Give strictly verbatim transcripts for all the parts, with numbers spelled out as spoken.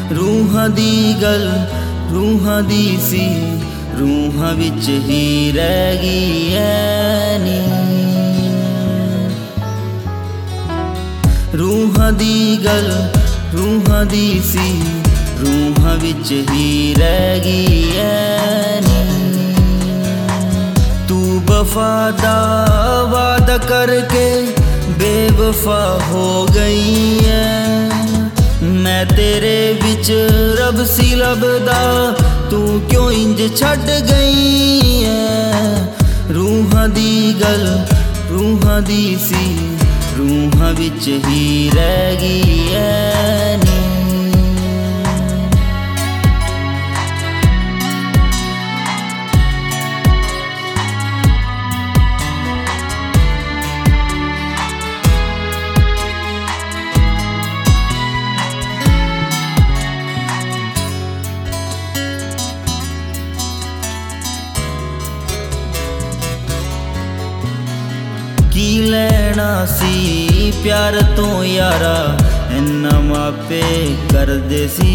रूहां दी गल रूहां दी सी रूहां विच ही रह गई ऐ नी। रूहां दी गल रूहां दी सी रूहां विच ही रह गई ऐ नी। तू वफा दा वादा करके बेवफा हो गई है। मैं तेरे विच रब सी लभदा तू क्यों इंज छड़ गई है। रूहां दी गल रूहां दी सी रूहां विच ही रह गई ऐ नी। की लेना सी प्यार तो यारा इन्ना मापे कर दे सी।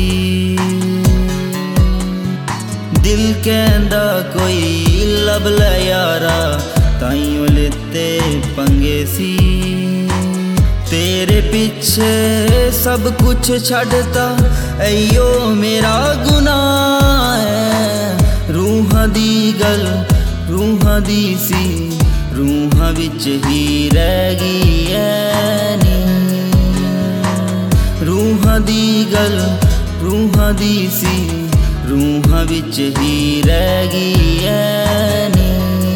दिल कहंदा कोई लब ले यारा ताइयों लेते पंगे सी। तेरे पीछे सब कुछ छड़ता अयो मेरा गुनाह है। रूहां दी गल रूहां दी सी रूहां विच ही रह गई ऐ नी। रूहां दी गल रूहां दी सी रूहां विच ही रह गई ऐ नी।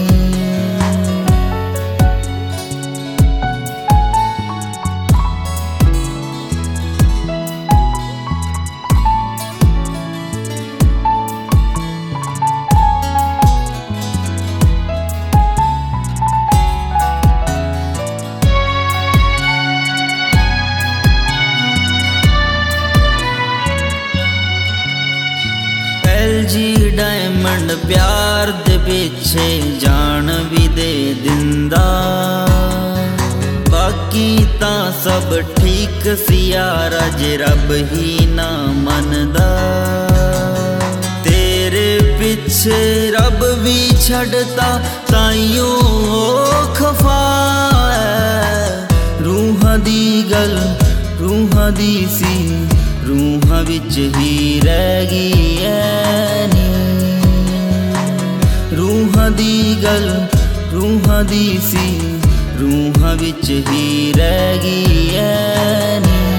जी डायमंड प्यार दे पीछे जान भी दे दिंदा। बाकी तां सब ठीक सी यारा जे रब ही ना मनदा। तेरे पीछे रब भी छड़ता ताइयों खफा है। रूहां दी गल रूहां दी सी रूहां विच ही रह गई ऐ नी। रूहां दी गल रूहां दी सी रूहां विच ही रह गई ऐ नी।